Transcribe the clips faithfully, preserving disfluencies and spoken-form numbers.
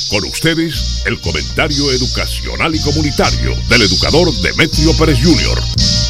Con ustedes, el comentario educacional y comunitario del educador Demetrio Pérez junior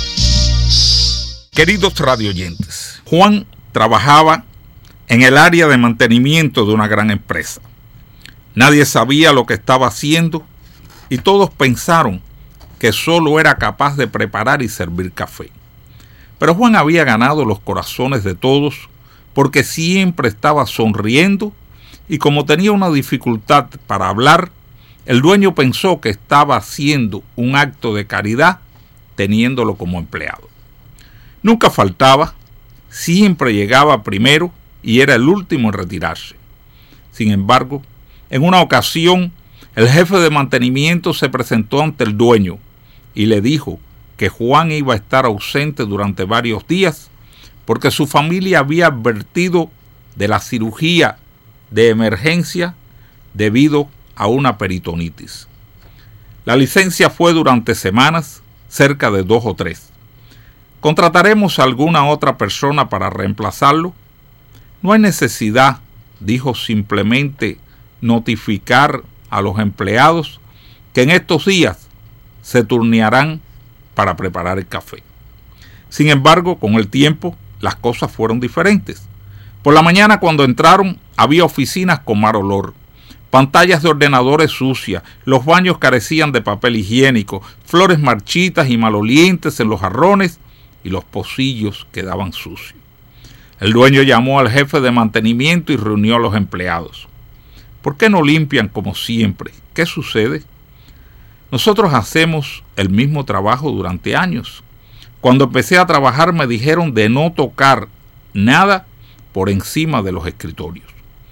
Queridos radioyentes, Juan trabajaba en el área de mantenimiento de una gran empresa. Nadie sabía lo que estaba haciendo y todos pensaron que solo era capaz de preparar y servir café. Pero Juan había ganado los corazones de todos porque siempre estaba sonriendo y como tenía una dificultad para hablar, el dueño pensó que estaba haciendo un acto de caridad teniéndolo como empleado. Nunca faltaba, siempre llegaba primero y era el último en retirarse. Sin embargo, en una ocasión, el jefe de mantenimiento se presentó ante el dueño y le dijo que Juan iba a estar ausente durante varios días porque su familia había advertido de la cirugía de emergencia debido a una peritonitis. La licencia fue durante semanas, cerca de dos o tres. ¿Contrataremos a alguna otra persona para reemplazarlo? No hay necesidad, dijo, simplemente notificar a los empleados que en estos días se turnearán para preparar el café. Sin embargo, con el tiempo, las cosas fueron diferentes. Por la mañana, cuando entraron, había oficinas con mal olor, pantallas de ordenadores sucias, los baños carecían de papel higiénico, flores marchitas y malolientes en los jarrones y los pocillos quedaban sucios. El dueño llamó al jefe de mantenimiento y reunió a los empleados. ¿Por qué no limpian como siempre? ¿Qué sucede? Nosotros hacemos el mismo trabajo durante años. Cuando empecé a trabajar me dijeron de no tocar nada por encima de los escritorios.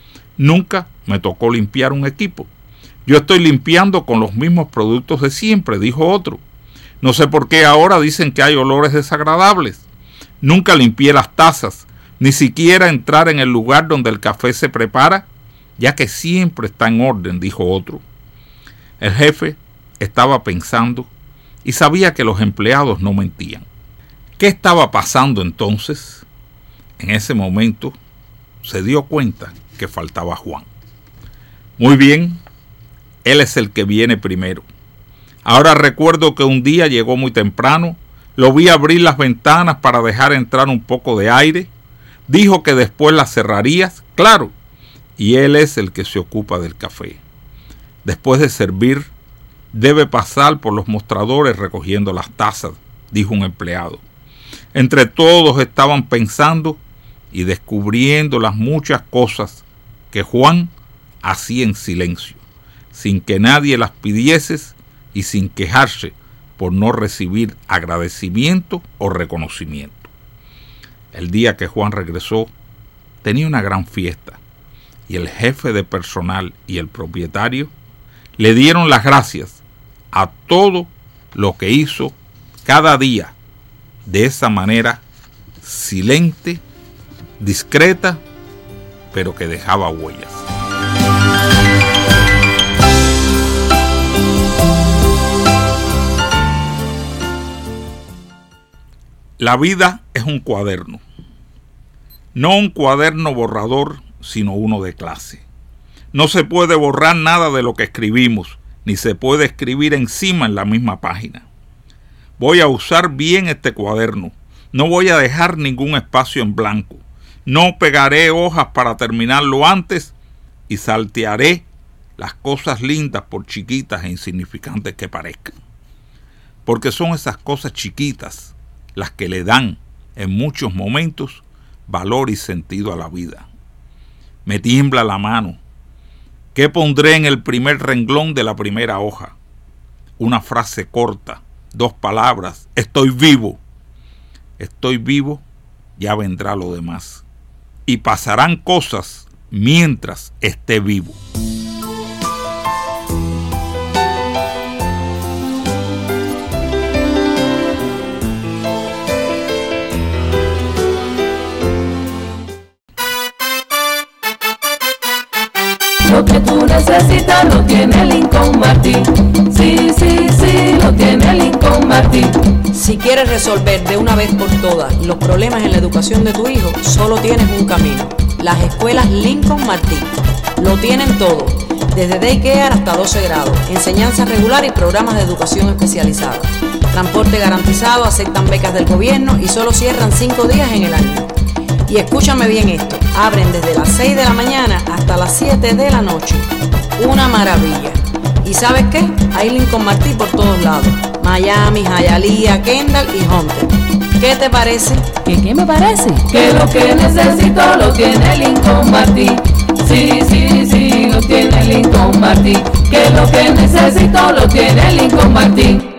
Nunca me tocó limpiar un equipo. Yo estoy limpiando con los mismos productos de siempre, dijo otro. No sé por qué ahora dicen que hay olores desagradables. Nunca limpié las tazas, ni siquiera entrar en el lugar donde el café se prepara, ya que siempre está en orden, dijo otro. El jefe estaba pensando y sabía que los empleados no mentían. ¿Qué estaba pasando entonces? En ese momento se dio cuenta que faltaba Juan. Muy bien, él es el que viene primero. Ahora recuerdo que un día llegó muy temprano, lo vi abrir las ventanas para dejar entrar un poco de aire, dijo que después las cerrarías, claro, y él es el que se ocupa del café. Después de servir, debe pasar por los mostradores recogiendo las tazas, dijo un empleado. Entre todos estaban pensando y descubriendo las muchas cosas que Juan hacía en silencio, sin que nadie las pidiese y sin quejarse por no recibir agradecimiento o reconocimiento. El día que Juan regresó, tenía una gran fiesta y el jefe de personal y el propietario le dieron las gracias a todo lo que hizo cada día de esa manera silente, discreta, pero que dejaba huellas. La vida es un cuaderno, no un cuaderno borrador, sino uno de clase. No se puede borrar nada de lo que escribimos, ni se puede escribir encima en la misma página. Voy a usar bien este cuaderno, no voy a dejar ningún espacio en blanco. No pegaré hojas para terminarlo antes y saltearé las cosas lindas por chiquitas e insignificantes que parezcan. Porque son esas cosas chiquitas las que le dan, en muchos momentos, valor y sentido a la vida. Me tiembla la mano. ¿Qué pondré en el primer renglón de la primera hoja? Una frase corta, dos palabras. Estoy vivo. Estoy vivo, ya vendrá lo demás. Y pasarán cosas mientras esté vivo. Lo que tú necesitas lo tiene Lincoln Martin. Sí, sí, sí, lo tiene Lincoln Martin. Si quieres resolver de una vez por todas los problemas en la educación de tu hijo, solo tienes un camino: las escuelas Lincoln Martin. Lo tienen todo: desde daycare hasta doce grados, enseñanza regular y programas de educación especializada. Transporte garantizado, aceptan becas del gobierno y solo cierran cinco días en el año. Y escúchame bien esto, abren desde las seis de la mañana hasta las siete de la noche. Una maravilla. ¿Y sabes qué? Hay Lincoln Martí por todos lados. Miami, Hialeah, Kendall y Hunter. ¿Qué te parece? ¿Qué, qué me parece? Que lo que necesito lo tiene Lincoln Martí. Sí, sí, sí, lo tiene Lincoln Martí. Que lo que necesito lo tiene Lincoln Martí.